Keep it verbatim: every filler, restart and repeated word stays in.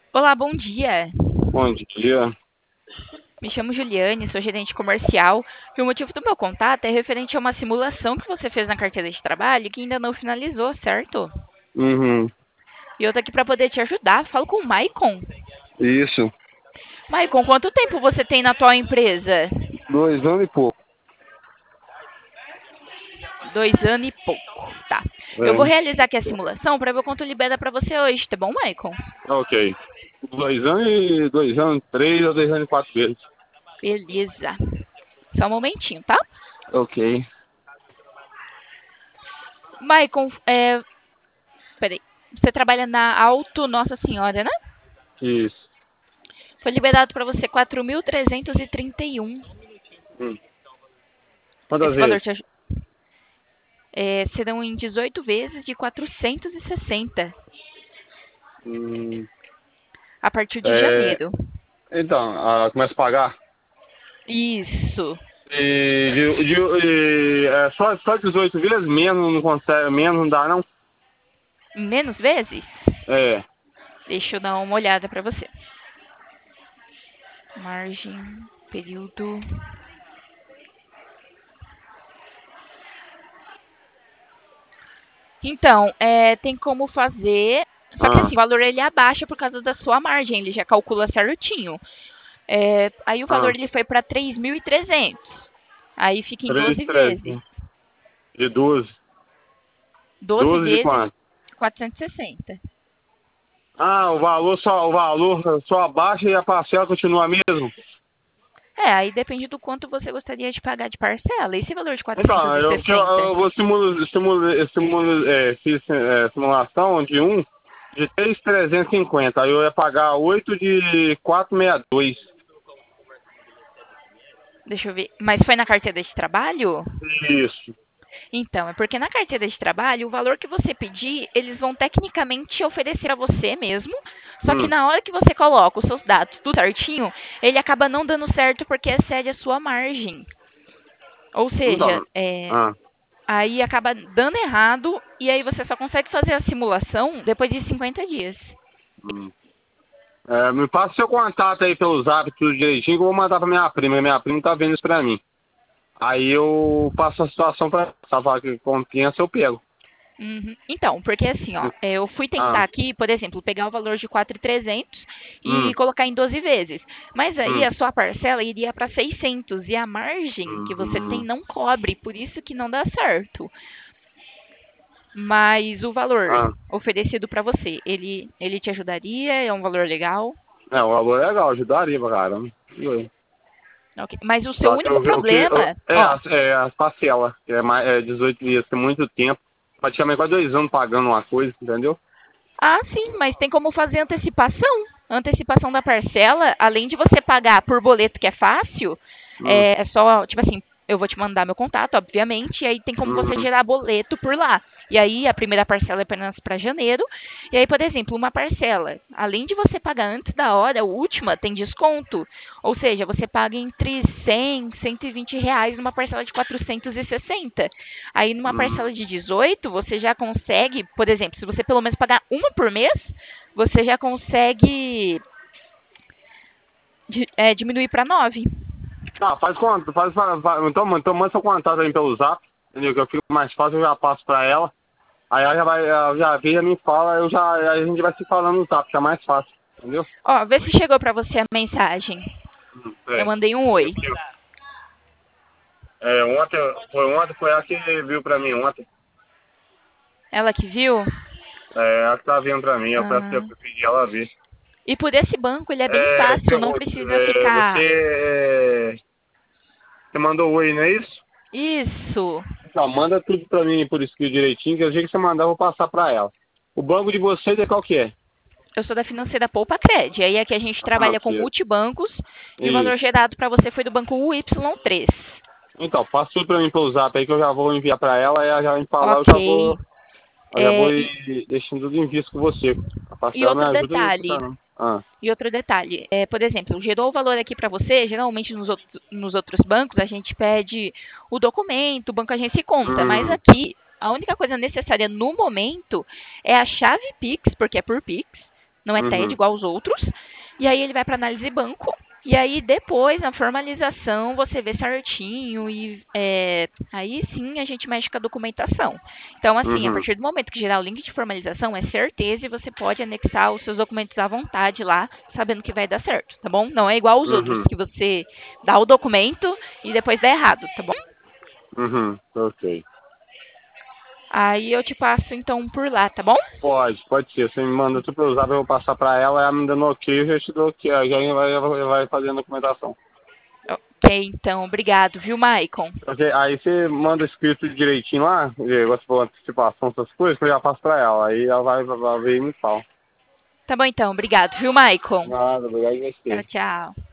Olá, bom dia. Bom dia. Me chamo Juliane, sou gerente comercial e o motivo do meu contato é referente a uma simulação que você fez na carteira de trabalho que ainda não finalizou, certo? Uhum. E eu tô aqui para poder te ajudar. Falo com o Maicon. Isso. Maicon, quanto tempo você tem na tua empresa? Dois anos e pouco. Dois anos e pouco, tá. Eu vou É. realizar aqui a simulação para ver quanto libera para você hoje, tá bom, Maicon? Ok. Dois anos e dois anos, três ou dois anos e quatro vezes. Beleza. Só um momentinho, tá? Ok. Maicon, é... peraí. Você trabalha na Auto Nossa Senhora, né? Isso. Foi liberado para você quatro mil trezentos e trinta e um. Hum. Quantas Esse valor vezes? te aju- é, serão em dezoito vezes de quatrocentos e sessenta Hum. a partir de É, janeiro. então, ah, começa a pagar. Isso. E, de, de, e, é, só, só dezoito vezes? Menos não consegue, menos não dá, não? Menos vezes? É. Deixa eu dar uma olhada para você. Margem, período. Então, é, tem como fazer. Só que Ah, assim, o valor ele abaixa por causa da sua margem, ele já calcula certinho. É, aí o ah. valor ele foi para três mil e trezentos. Aí fica em Três, doze três. vezes. De doze. doze Doze de vezes quanto? quatrocentos e sessenta. Ah, o valor só, o valor só abaixa e a parcela continua a mesma? É, aí depende do quanto você gostaria de pagar de parcela. Esse valor de Então, eu, que eu, quatrocentos e sessenta? eu vou simular, simular, simular é, fiz é, simulação de um de três mil trezentos e cinquenta. Aí eu ia pagar oito de quatrocentos e sessenta e dois. Deixa eu ver. Mas foi na carteira de trabalho? Isso. Então, é porque na carteira de trabalho, o valor que você pedir, eles vão tecnicamente oferecer a você mesmo. Só que Hum. na hora que você coloca os seus dados tudo certinho, ele acaba não dando certo porque excede a sua margem. Ou seja, Então, é, ah, aí acaba dando errado e aí você só consegue fazer a simulação depois de cinquenta dias. hum. É, me passa seu contato aí pelo zap, tudo direitinho, que eu vou mandar pra minha prima. Minha prima tá vendo isso pra mim. Aí eu passo a situação pra ela. Falar que compensa, eu pego. Uhum. Então, porque assim, ó, é, eu fui tentar Ah, aqui, por exemplo, pegar o valor de quatro mil e trezentos e hum, colocar em doze vezes. Mas aí hum, a sua parcela iria para seiscentos e a margem que você tem hum, não cobre, por isso que não dá certo. Mas o valor ah. oferecido para você, ele, ele te ajudaria? É um valor legal? É, o valor é legal, ajudaria pra caramba. Ok. Mas o seu Só que único eu, eu, que- eu- problema, é, ó, a- é a parcela, que é, mais, é dezoito dias, tem muito tempo. Praticamente quase dois anos pagando uma coisa, entendeu? ah, sim, mas tem como fazer antecipação. Antecipação da parcela, além de você pagar por boleto, que é fácil, Hum, é é só, tipo assim, eu vou te mandar meu contato, obviamente, e aí tem como você uhum, gerar boleto por lá. E aí a primeira parcela é apenas para janeiro. E aí, por exemplo, uma parcela, além de você pagar antes da hora, a última tem desconto. Ou seja, você paga entre cem, cento e vinte reais numa parcela de quatrocentos e sessenta. Aí numa uhum. parcela de dezoito, você já consegue, por exemplo, se você pelo menos pagar uma por mês, você já consegue di- é, diminuir para nove. Tá, faz quanto? Faz, faz, faz, então, então manda seu contato aí pelo zap, entendeu? Que eu fico mais fácil, eu já passo pra ela. Aí ela já vai, ela já vê, já me fala, eu já, aí a gente vai se falando no zap, que é mais fácil, entendeu? Ó, vê se chegou para você a mensagem. Hum, Eu é. mandei um oi. É, ontem, foi ontem, foi ela que viu pra mim ontem. Ela que viu? É, ela que tá vendo pra mim, eu peço que eu Ah. pedi ela ver. E por esse banco ele é bem É, fácil, você, não precisa é, ficar. você, é, você mandou oi, não é isso? Isso. Então, manda tudo pra mim por escrito direitinho, que o jeito que você mandar eu vou passar pra ela. O banco de vocês é qual que é? Eu sou da financeira Poupa Cred. Aí aqui a gente A trabalha com financeira. multibancos e o valor Isso. gerado para você foi do banco U Y três. Então, passa tudo pra mim pelo zap aí que eu já vou enviar pra ela, aí ela já vai me falar, eu já Ok. vou, eu já vou É, e, ir deixando tudo em vista com você. A e parcela me outro ajuda aí pra detalhe, caramba. Ah. E outro detalhe, é, por exemplo, gerou o valor aqui para você, geralmente nos, outros- nos outros bancos a gente pede o documento, o banco agência e conta, mas Hum, aqui a única coisa necessária no momento é a chave Pix, porque é por Pix, não é T E D Uhum. igual aos outros. E aí ele vai para análise de banco. E aí depois, na formalização, você vê certinho e é, aí sim a gente mexe com a documentação. Então, assim, a Uhum. partir do momento que gerar o link de formalização, é certeza e você pode anexar os seus documentos à vontade lá, sabendo que vai dar certo, tá bom? Não é igual aos outros, Uhum. que você dá o documento e depois dá errado, tá bom? Uhum. Ok. Aí eu te passo então por lá, tá bom? Pode, pode ser. Você me manda tudo pra eu usar, eu vou passar pra ela, ela me dando ok, eu já te dou ok. Aí já vai, vai fazendo a documentação. Ok, então, obrigado, viu, Maicon? Ok, aí você manda escrito direitinho lá, você for antecipação, essas coisas, que eu já passo pra ela. Aí ela vai, vai ver e me fala. Tá bom então, obrigado, viu, Maicon? Nada, obrigado a Tchau, você. tchau.